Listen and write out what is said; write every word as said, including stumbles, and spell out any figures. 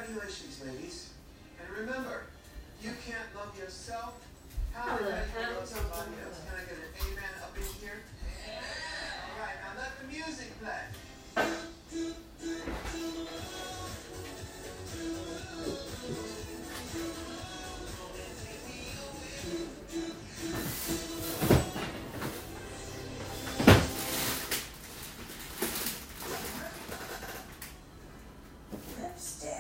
Congratulations, ladies. And remember, you can't love yourself. How Hello, can you hello, love somebody hello. else? Can I get an amen up in here? All right, now let the music play. Lipstick.